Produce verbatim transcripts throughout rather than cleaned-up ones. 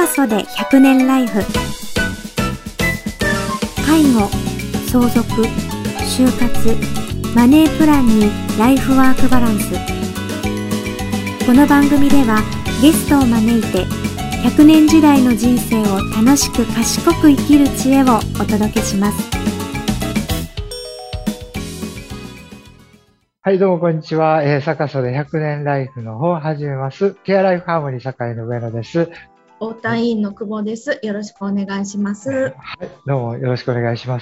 坂曽でひゃくねんライフ。介護、相続、就活、マネープランにライフワークバランス。この番組ではゲストを招いてひゃくねん時代の人生を楽しく賢く生きる知恵をお届けします。 はい、どうもこんにちは。えー、坂曽でひゃくねんライフの方を始めます。ケアライフハーモニー堺の上野です。 太田委員の久保です。よろしくお願いします。はい、 どうもよろしくお願いします。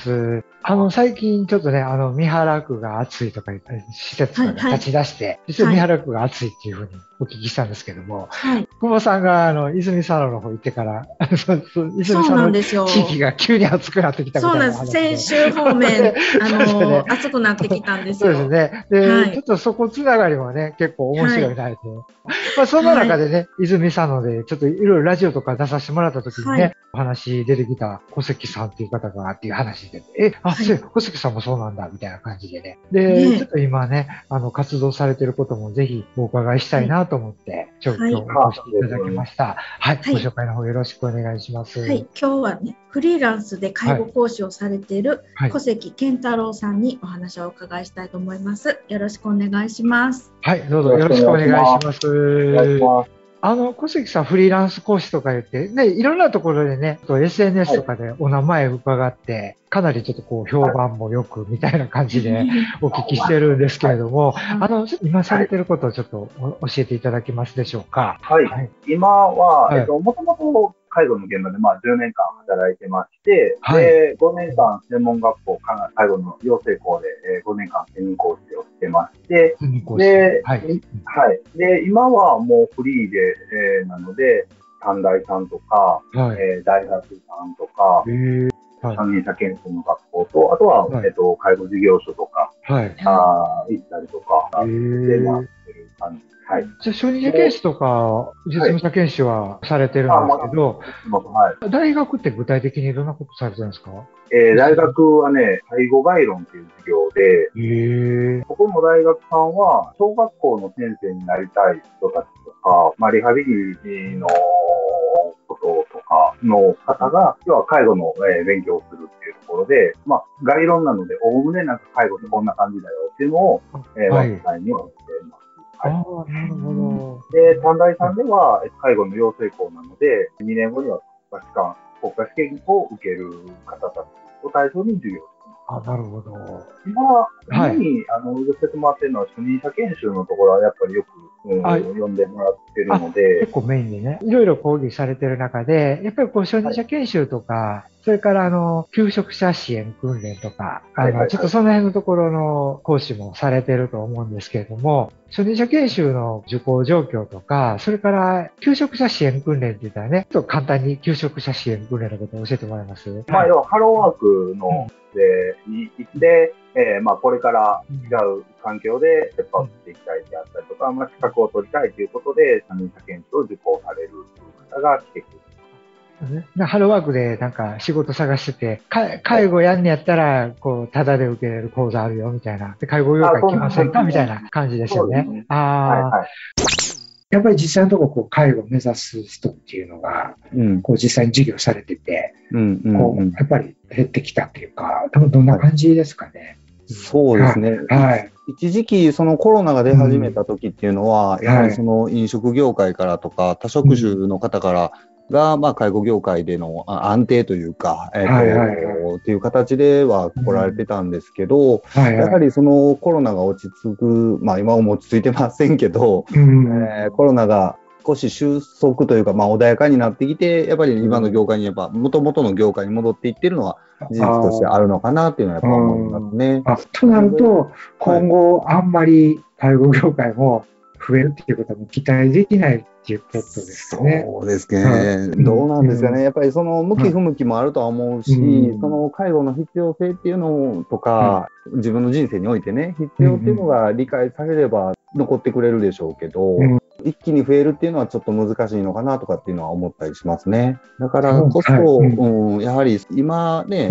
あの、最近ちょっとね、あの、三原区が暑いとか言った施設が立ち出して、はいはい、実は三原区が暑いっていうふうにお聞きしたんですけども、はい、久保さんがあの、泉佐野の方行ってから、泉佐野の地域が急に暑くなってきたみたいな。 そうなんです。先週方面、あの、ね、暑くなってきたんですよ。 そうですね。で、はい、ちょっとそこつながりもね、結構面白いなって。はい、まあ、その中でね、はい、泉佐野でちょっといろいろラジオとか出させてもらった時にね、はい、お話出てきた小関さんっていう方がっていう話で、え、あ、はい、小関さんもそうなんだみたいな感じでね。で、ね、ちょっと今ね、あの、活動されてることもぜひお伺いしたいなと思って、はい、ちょっと今日お越しいただきました。はい、はい、ご紹介の方よろしくお願いします。 はい、今日はね、フリーランスで介護講師をされている小関健太郎さんにお話をお伺いしたいと思います。よろしくお願いします。 はい、どうぞよろしくお願いします。あの、小関さんフリーランス講師とか言って、ね、いろんなところでね、エスエヌエス とかでお名前伺って、はい、かなりちょっとこう評判もよくみたいな感じでお聞きしてるんですけれども、あの、今されてることをちょっと教えていただけますでしょうか。 はい。はい、今は、はい、えっと、もともと介護の現場でまあじゅうねんかん働いてまして、はい、で、ごねんかん専門学校、介護の養成校でごねんかん専任講師をしてまして、で、はい、はい。で、今はもうフリーで、えー、なので、短大さんとか、はい、えー、大学さんとか、三輪車検診の学校と、あとは、はい、えっと、介護事業所とか、はい、あ行ったりとか、で、まあ、してる感じ。はい。 じゃあ、初任者研修とか、実務者研修はされてるんですけど、はい、大学って具体的にどんなことされてるんですか？ えー、大学はね、介護概論っていう授業で、へここの大学さんは、小学校の先生になりたい人たちとか、まあ、リハビリのこととかの方が、要は介護の、えー、勉強をするっていうところで、まあ、概論なので、おおむねなんか介護ってこんな感じだよっていうのを、えー、はい、実際にはしています。はい、ああ、なるほど。で、短大さんでは、介護の養成校なので、にねんごには国家試験、国家試験を受ける方たちを対象に授業をしています。 あ、なるほど。 今、はい、に、あの、寄せてもらってるのは、初任者研修のところは、やっぱりよく、うん、読んでもらってるので。 結構メインでね、いろいろ講義されてる中で、やっぱりこう、初任者研修とか、はい、それから、あの、求職者支援訓練とか、あの、はいはいはい、ちょっとその辺のところの講師もされてると思うんですけれども、初任者研修の受講状況とか、それから、求職者支援訓練って言ったらね、ちょっと簡単に求職者支援訓練のことを教えてもらえます？ まあ、要は、ハローワークの、で、に行って、えー、まあ、これから違う環境でステップアップしていきたいであったりとか、まあ、資格を取りたいということで、初任者研修を受講される方が来てくる。 ハローワークでなんか仕事探してて、介護やんねやったら、こう、タダで受けれる講座あるよ、みたいな。で、介護業界来ませんかみたいな感じですよね。ねああ、はいはい。やっぱり実際のところ、こう、介護を目指す人っていうのが、うん、こう、実際に授業されてて、うんうんうん、こう、やっぱり減ってきたっていうか、多分どんな感じですかね。 そうですね。はい。一時期、そのコロナが出始めた時っていうのは、うん、やはりその飲食業界からとか、多職種の方から、が、まあ、介護業界での安定というか、えっと、はいはいはい、っていう形では来られてたんですけど、うんはいはい、やはりそのコロナが落ち着く、まあ今も落ち着いてませんけど、うんえー、コロナが少し収束というか、まあ穏やかになってきて、やっぱり今の業界にやっぱ、元々の業界に戻っていってるのは事実としてあるのかなっていうのはやっぱ思いますね。 あとなると、今後あんまり介護業界も増えるっていうことも期待できないっていうことですかね。 そうですね、うん。どうなんですかね。やっぱりその向き不向きもあるとは思うし、うん、その介護の必要性っていうのとか、うん、自分の人生においてね、必要っていうのが理解されれば残ってくれるでしょうけど、うん、一気に増えるっていうのはちょっと難しいのかなとかっていうのは思ったりしますね。だからこそ、はいうん、やはり今ね、うん、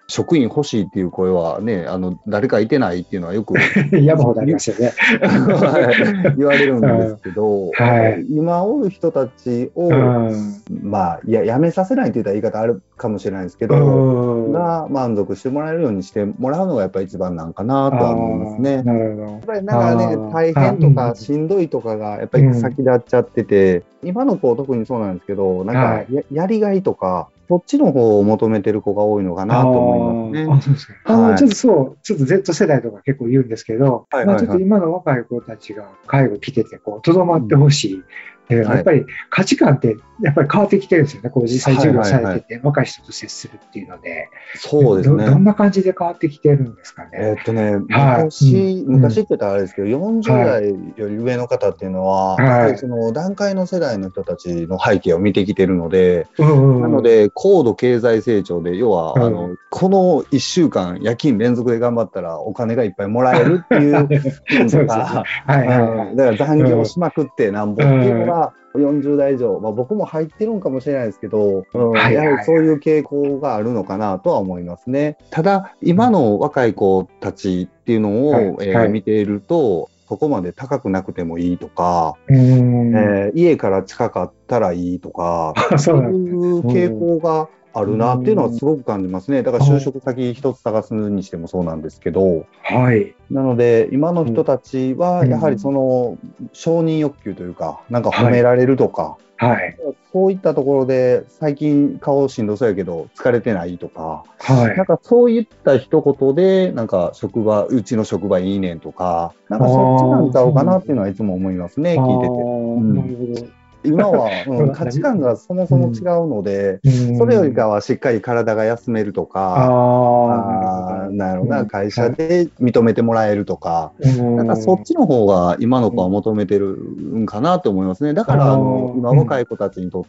職員欲しいっていう声はね、あの誰かいてないっていうのはよく山ほどありますよね言われるんですけど、 はい、 今おる人たちを、うん、まあや、やめさせないといった言い方あるかもしれないですけど、が満足してもらえるようにしてもらうのがやっぱり一番なんかなとは思いますね。 なるほど。 やっぱりなんかね、大変とかしんどいとかがやっぱり先立っちゃってて、うん、今の子特にそうなんですけど、なんか や,、はい、やりがいとか、そっちの方を求めてる子が多いのかなと思いますね。あ、そうですか。あの、はい、ちょっとそう、ちょっと Z 世代とか結構言うんですけど、はいはいはい、まあ、ちょっと今の若い子たちが介護来てて、こう、とどまってほしい。うんやっぱり価値観ってやっぱり変わってきてるんですよね。こう実際授業されてて、若い人と接するっていうので。 そうですね。 ど, どんな感じで変わってきてるんですかね。 えー、っとね、昔、うん、昔って言ったらあれですけど、よんじゅう代より上の方っていうのは、はい、やっぱりその団塊の世代の人たちの背景を見てきてるので、うんうん、なので、高度経済成長で、要は、うん、あの、このいっしゅうかん夜勤連続で頑張ったらお金がいっぱいもらえるっていうとか、だから残業しまくってなんぼっていうのが、よんじゅう代以上、まあ、僕も入ってるんかもしれないですけど、うん、やはりそういう傾向があるのかなとは思いますね。ただ、今の若い子たちっていうのを、はいえーはい、見ていると、そこまで高くなくてもいいとか、えー、家から近かったらいいとか、そういう傾向があるなっていうのはすごく感じますね。だから就職先一つ探すにしてもそうなんですけど、はい、なので今の人たちはやはりその承認欲求というか、なんか褒められるとか、はいはい、そういったところで最近顔しんどそうやけど疲れてないとか、はい、なんかそういった一言でなんか職場うちの職場いいねんとか、なんかそっちなんちゃうかなっていうのはいつも思いますね、聞いてて。うん、なるほど。今は、うん、価値観がそもそも違うので、うん、それよりかはしっかり体が休めるとか、ああなるほどな、会社で認めてもらえるとか、うん、なんかそっちの方が今の子は求めてるんかなと思いますね。だからあの今若い子たちにとって、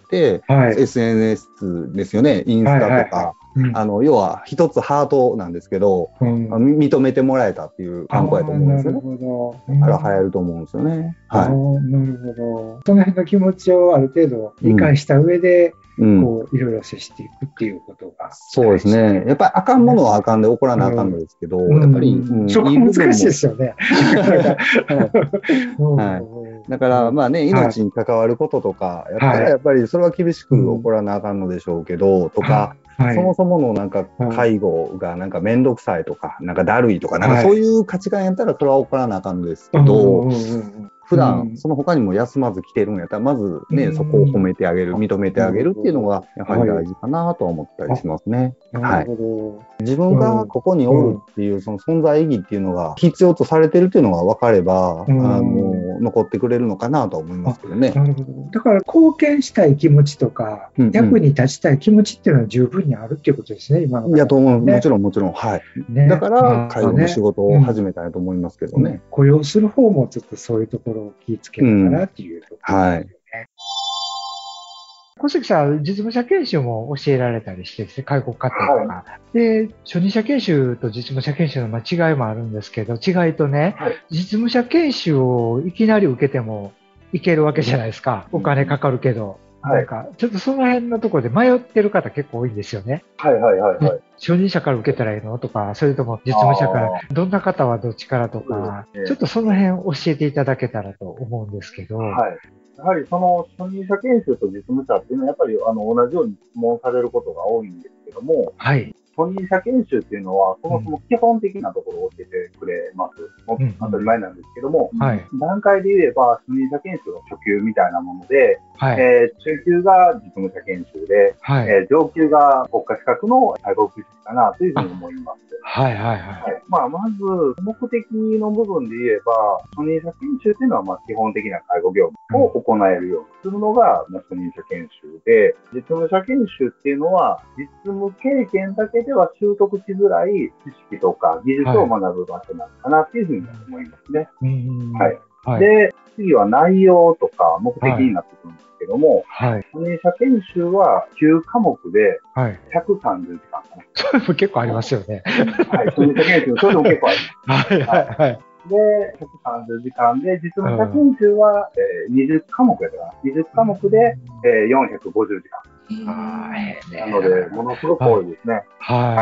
うん、エスエヌエス ですよね、インスタとか。はいはいはいうん、あの要は一つハートなんですけど、うん、認めてもらえたっていう観光やと思うんですよね。だから流行ると思うんですよね。はい、 なるほど。その辺の気持ちをある程度理解した上で、うん、こういろいろ接していくっていうことが、 ね、そうですね。やっぱりあかんものはあかんで怒らなあかんのですけど、うん、やっぱり、うん、 そこ難しいですよね。 はい、だからまあね、命に関わることとか、やっぱりやっぱりそれは厳しく怒らなあかんのでしょうけど、とか。はい、そもそものなんか介護がなんかめんどくさいとか、なんかだるいとか、なんかそういう価値観やったらそれは怒らなあかんのですけど、普段その他にも休まず来てるんやったら、まずね、そこを褒めてあげる、認めてあげるっていうのがやはり大事かなとは思ったりしますね。はい。自分がここにおるっていうその存在意義っていうのが必要とされてるっていうのが分かれば、あの残ってくれるのかなとは思いますけどね。 なるほど。だから貢献したい気持ちとか、うんうん、役に立ちたい気持ちっていうのは十分にあるっていうことですね、今の、ね。 いやと思う。もちろんもちろん。はい。ね、だから介護の仕事を始めたいと思いますけどね。うん、 雇用する方もちょっとそういうところを気をつけながらっていうところ、ね。うん、はい。小関さん、実務者研修も教えられたりしてですね、介護課程とか、はい。で、初任者研修と実務者研修の違いもあるんですけど、違いとね、はい、実務者研修をいきなり受けてもいけるわけじゃないですか。お金かかるけど。はい、なんか、ちょっとその辺のところで迷ってる方結構多いんですよね。 はいはいはい、はい。 初任者から受けたらいいのとか、それとも実務者から、どんな方はどっちからとか、ね、ちょっとその辺教えていただけたらと思うんですけど。 はい。やはりその初任者研修と実務者っていうのはやっぱりあの同じように質問されることが多いんですけども、はい、初任者研修っていうのはそもそも基本的なところを教えてくれます。うん、当たり前なんですけども、うんはい、段階で言えば初任者研修の初級みたいなもので、はいえー、中級が実務者研修で、はいえー、上級が国家資格の介護福祉士かなというふうに思います。はいはいはい。はいまあ、まず、目的の部分で言えば、初任者研修っていうのはまあ基本的な介護業務を行えるようにするのが初任者研修で、実務者研修っていうのは、実務経験だけでは習得しづらい知識とか技術を学ぶ場所なのかなっていうふうに思いますね。はい。はい、で、次は内容とか目的になってくるんですけども、はい、初任者研修はきゅうかもくでひゃくさんじゅうじかんかな。 それも結構ありますよね。 はい、初任者研修、それでも結構あります。はいはいはい。で、ひゃくさんじゅうじかんで、実務者研修は、うんえー、にじゅっかもくやったかな。にじゅっかもくで、えー、よんひゃくごじゅうじかん。なので、ものすごく多いですね。はい。はい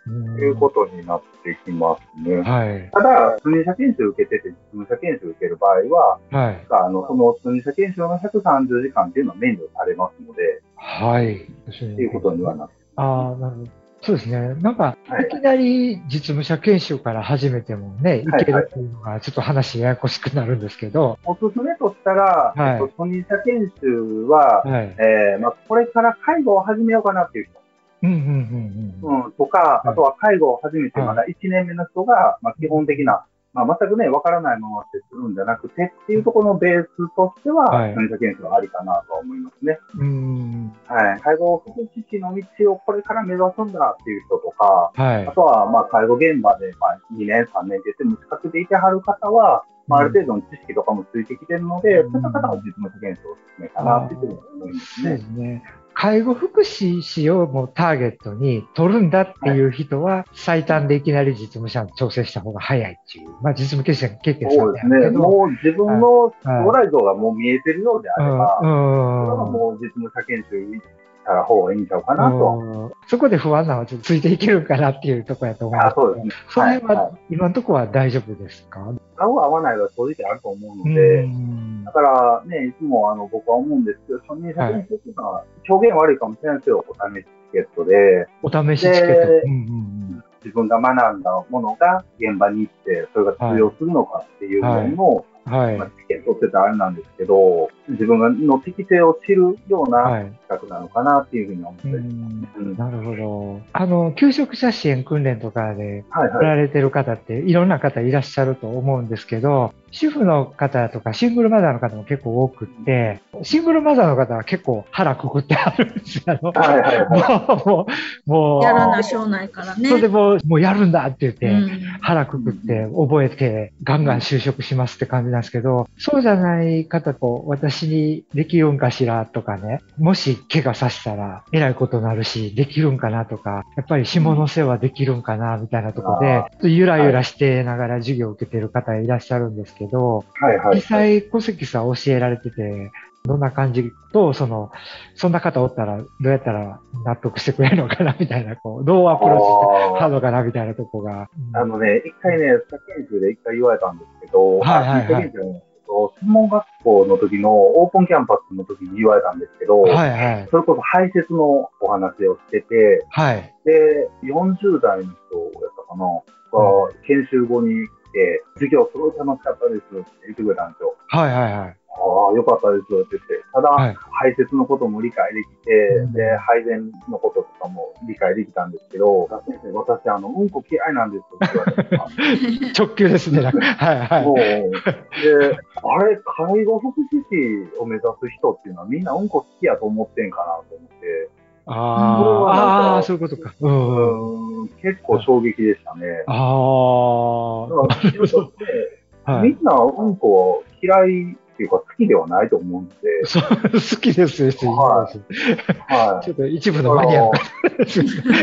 いうことになってきますね。 はい、 ただ、初任者研修を受けてて、実務者研修を受ける場合は、はい、あのその初任者研修のひゃくさんじゅうじかんっていうのは免除されますので、 はい。 っていうことにはなってああ、なるほど。そうですね。なんか、いきなり実務者研修から始めてもね、いけるっていうのが、ちょっと話ややこしくなるんですけど。 おすすめとしたら、はい、えっと、初任者研修は、はい、えー、まあ、これから介護を始めようかなっていう人。 うんうんうんうん。 うん、とか、あとは介護を始めてまだいちねんめの人が、まあ、基本的な、まあ、全くね、わからないままってするんじゃなくてっていうところのベースとしては、はい、初任者研修はありかなとは思いますね。 うん。 はい。介護福祉士の道をこれから目指すんだっていう人とか、はい、あとは、まあ、介護現場で、まあ、にねん、さんねんって言って無資格でいてはる方は、まあ、ある程度の知識とかもついてきてるので、うん、そういった方は実務者研修をおすすめかなっていうふうに思いますね。 そうですね。介護福祉士をもうターゲットに取るんだっていう人は、最短でいきなり実務者に調整した方が早いっていう。まあ実務経験経験そうですね。もう自分の将来像がもう見えてるようであれば、それはもう実務者研修した方がいいんちゃうかなと。 そこで不安なのはちょっとついていけるかなっていうところやと思います。 あ、そうですね。 その辺は今のところは大丈夫ですか？ 合う合わないは正直あると思うので、だからね、いつもあの僕は思うんですけど、初任者研修っていうのは表現悪いかもしれないですけど、お試しチケットで、 お試しチケット、うんうん、 自分が学んだものが現場に行って、それが通用するのかっていうのを、はい、まあ、チケットって言ったらあれなんですけど、自分の適性を知るような企画なのかなっていうふうに思ってます、はい、 うん、なるほど。あの、求職者支援訓練とかで来られてる方って、いろんな方いらっしゃると思うんですけど、主婦の方とかシングルマザーの方も結構多くって、シングルマザーの方は結構腹くくってあるんですよ。はいはいはい、もう、もう、 やらなしょうないからね。 それでもう、もうやるんだって言って、うん、腹くくって覚えて、ガンガン就職しますって感じなんですけど、そうじゃない方と、私にできるんかしらとかね、もし怪我させたら偉いことになるし、できるんかなとか、やっぱり下の世話できるんかなみたいなところで、ゆらゆらしてながら授業を受けてる方いらっしゃるんですけど、はいはいはい、実際小関さん教えられてて、どんな感じと、その、そんな方おったらどうやったら納得してくれるのかなみたいな、こう、どうアプローチしてはるのかなみたいなとこが。 あのね、一回ね、スタ研修で一回言われたんですけど、はいはいはい。専門学校の時のオープンキャンパスの時に言われたんですけど、はいはい、それこそ排泄のお話をしてて、はい、で、よんじゅう代の人やったかな、が、うん、研修後に来て、授業すごい楽しかったですって言ってくれたんですよ。はいはいはい。ああ、よかったですって言って、ただ、はい、排泄のことも理解できて、うん、で、配膳のこととかも理解できたんですけど、先生、私、あの、うんこ嫌いなんですって言われてた。 直球ですね。はいはい。もう、で、 あれ、介護福祉士を目指す人っていうのはみんなうんこ好きやと思ってんかなと思って、 ああ、そういうことか。うん、うん、結構衝撃でしたね。 ああ。 だから、みんなうんこ嫌いっていうか好きではないと思うんで。 そう、好きですよ、人います。はい。ちょっと一部のマニアックです。だから、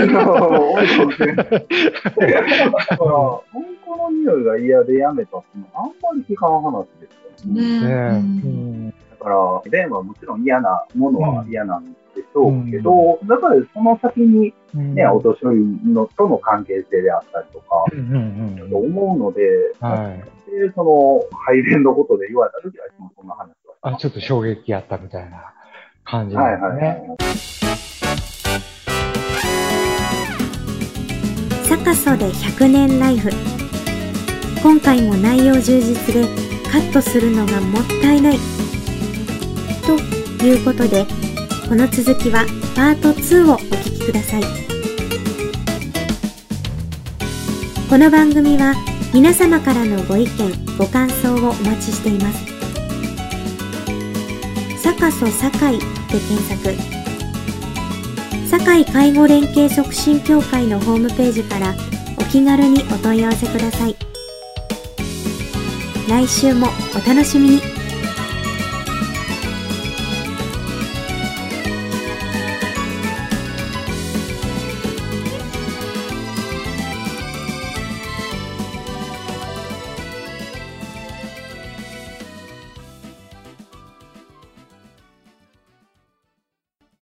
うんこの匂いが嫌でやめたってあんまり聞かん話ですよね。ね、うん、だから、便はもちろん嫌なものは嫌なんでしょうけど、うん、だからその先にね、お年寄りのとの関係性であったりとか、と思うので、はい、で、その、排便のことで言われたときは、そんな話は。 あ、ちょっと衝撃あったみたいな感じなんですね。はいはいはい。 サカソでひゃくねんライフ。今回も内容充実でカットするのがもったいない。ということで、この続きはパートツーをお聞きください。この番組は皆様からのご意見、ご感想をお待ちしています。サカソ堺で検索。堺介護連携促進協会のホームページからお気軽にお問い合わせください。来週もお楽しみに。